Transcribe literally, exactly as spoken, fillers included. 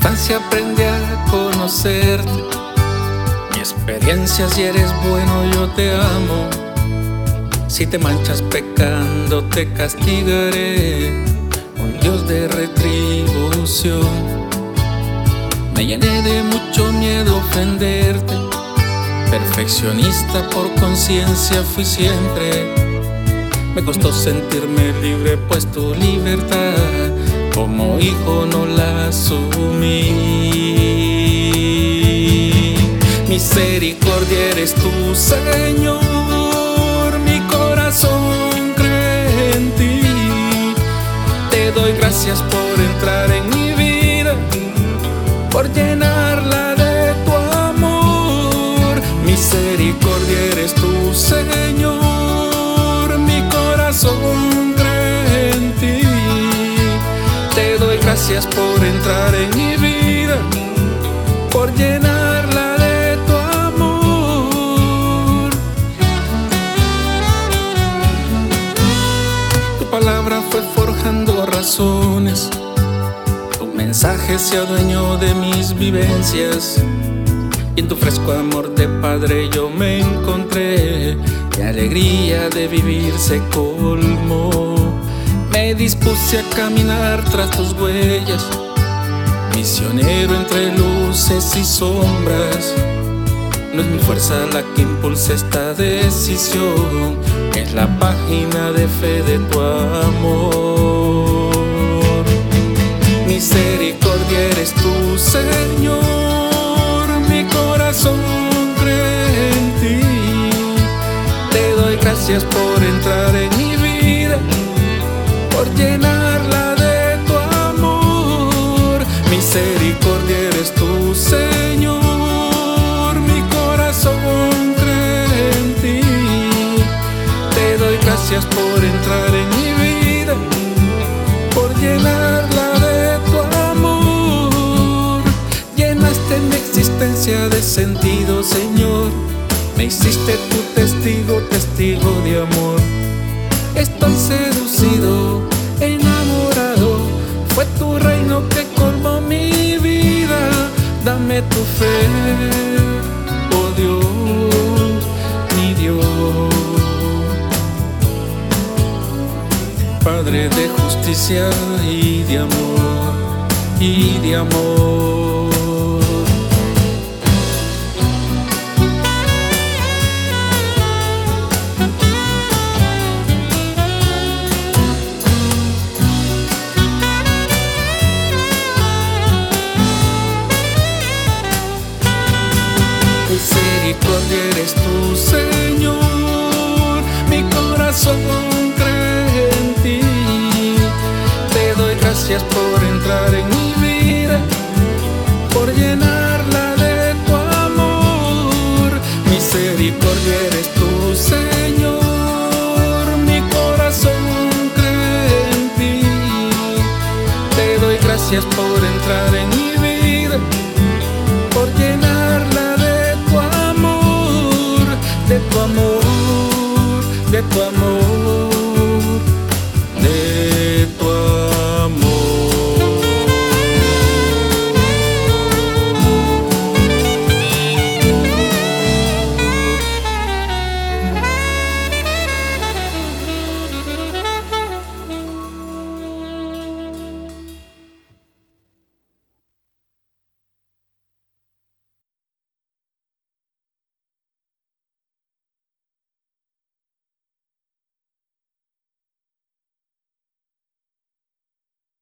distancia aprendí a conocerte. Mi experiencia, si eres bueno, yo te amo. Si te manchas pecando, te castigaré. Un Dios de retribución. Me llené de mucho miedo ofenderte. Perfeccionista por conciencia fui siempre. Me costó sentirme libre, pues tu libertad como hijo no la asumí. Misericordia eres tú, Señor, mi corazón cree en ti. Te doy gracias por entrar en mi vida, por llenarla de tu amor. Misericordia eres tú, Señor, mi corazón cree en ti. Te doy gracias por entrar en mi vida, por llenarla de tu amor. Tu palabra fue forjando razones. Tu mensaje se adueñó de mis vivencias. Y en tu fresco amor de Padre yo me encontré. Mi alegría de vivir se colmó. Me dispuse a caminar tras tus huellas, misionero entre luces y sombras. No es mi fuerza la que impulsa esta decisión, es la página de fe de tu amor. Misericordia eres tú, Señor, mi corazón cree en ti. Te doy gracias por entrar en mi vida, por llenarla de tu amor. Misericordia eres tú, Señor, mi corazón cree en ti. Te doy gracias por entrar en mi vida, por llenarla de tu amor. Llenaste mi existencia de sentido, Señor. Me hiciste tu testigo, testigo de amor. Estoy seducido, enamorado. Fue tu reino que colmó mi vida. Dame tu fe, oh Dios, mi Dios. Padre de justicia y de amor, y de amor. Misericordia eres tú, Señor, mi corazón cree en ti. Te doy gracias por entrar en mi vida, por llenarla de tu amor. Misericordia eres tú, Señor, mi corazón cree en ti. Te doy gracias por entrar en mi vida, por llenarla de tu amor, de tu amor.